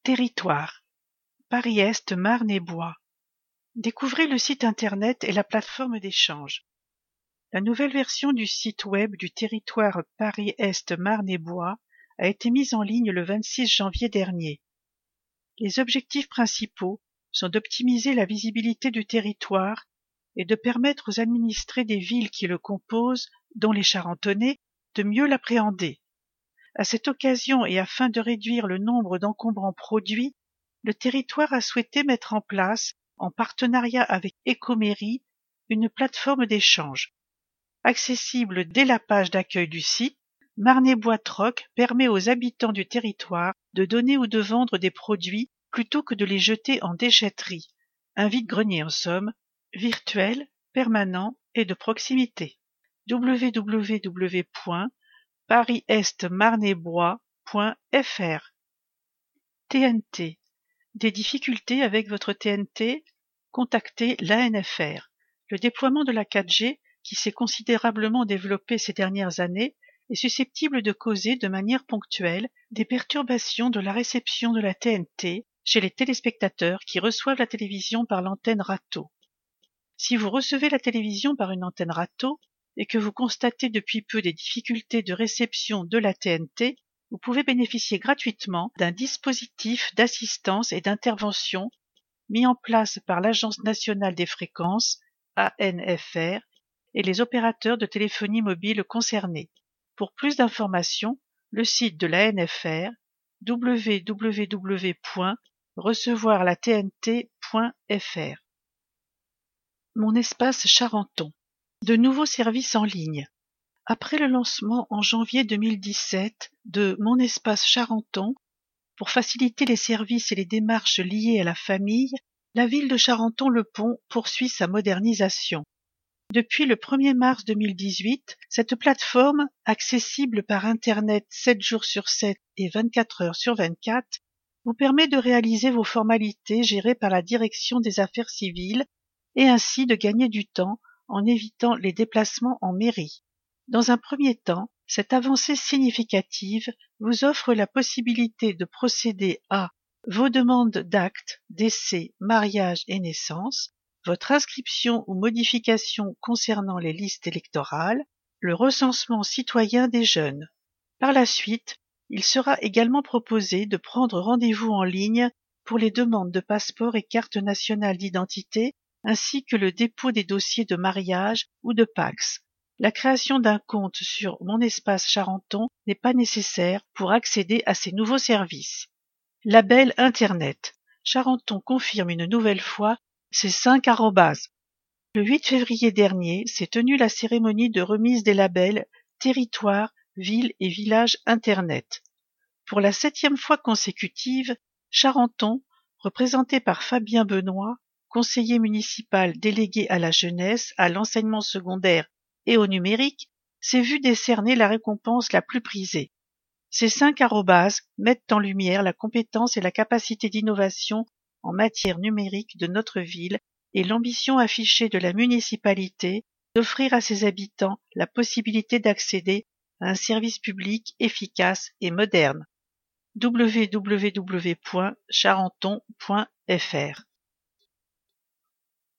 Territoire. Paris-Est, Marne-et-Bois. Découvrez le site internet et la plateforme d'échange. La nouvelle version du site web du territoire Paris-Est, Marne-et-Bois a été mise en ligne le 26 janvier dernier. Les objectifs principaux sont d'optimiser la visibilité du territoire et de permettre aux administrés des villes qui le composent, dont les Charentonnais, de mieux l'appréhender. À cette occasion et afin de réduire le nombre d'encombrants produits, le territoire a souhaité mettre en place, en partenariat avec Écomairie, une plateforme d'échange. Accessible dès la page d'accueil du site, Marne-et-Bois Troc permet aux habitants du territoire de donner ou de vendre des produits plutôt que de les jeter en déchetterie. Un vide-grenier en somme, virtuel, permanent et de proximité. www.parisestmarnebois.fr. TNT. Des difficultés avec votre TNT? Contactez l'ANFR. Le déploiement de la 4G, qui s'est considérablement développé ces dernières années, est susceptible de causer de manière ponctuelle des perturbations de la réception de la TNT chez les téléspectateurs qui reçoivent la télévision par l'antenne râteau. Si vous recevez la télévision par une antenne râteau et que vous constatez depuis peu des difficultés de réception de la TNT, vous pouvez bénéficier gratuitement d'un dispositif d'assistance et d'intervention mis en place par l'Agence nationale des fréquences, ANFR, et les opérateurs de téléphonie mobile concernés. Pour plus d'informations, le site de l'ANFR, www.recevoirlatnt.fr. Mon espace Charenton. De nouveaux services en ligne. Après le lancement en janvier 2017 de Mon espace Charenton, pour faciliter les services et les démarches liées à la famille, la ville de Charenton-le-Pont poursuit sa modernisation. Depuis le 1er mars 2018, cette plateforme, accessible par Internet 7 jours sur 7 et 24 heures sur 24, vous permet de réaliser vos formalités gérées par la Direction des Affaires civiles et ainsi de gagner du temps en évitant les déplacements en mairie. Dans un premier temps, cette avancée significative vous offre la possibilité de procéder à vos demandes d'actes, décès, mariage et naissance, votre inscription ou modification concernant les listes électorales, le recensement citoyen des jeunes. Par la suite, il sera également proposé de prendre rendez-vous en ligne pour les demandes de passeport et carte nationale d'identité ainsi que le dépôt des dossiers de mariage ou de PACS. La création d'un compte sur Mon espace Charenton n'est pas nécessaire pour accéder à ces nouveaux services. Label Internet. Charenton confirme une nouvelle fois ses 5 arrobases. Le 8 février dernier s'est tenue la cérémonie de remise des labels Territoire, Ville et Village Internet. Pour la 7e fois consécutive, Charenton, représenté par Fabien Benoît, conseiller municipal délégué à la jeunesse, à l'enseignement secondaire et au numérique, s'est vu décerner la récompense la plus prisée. Ces 5 arrobases mettent en lumière la compétence et la capacité d'innovation en matière numérique de notre ville et l'ambition affichée de la municipalité d'offrir à ses habitants la possibilité d'accéder à un service public efficace et moderne. www.charenton.fr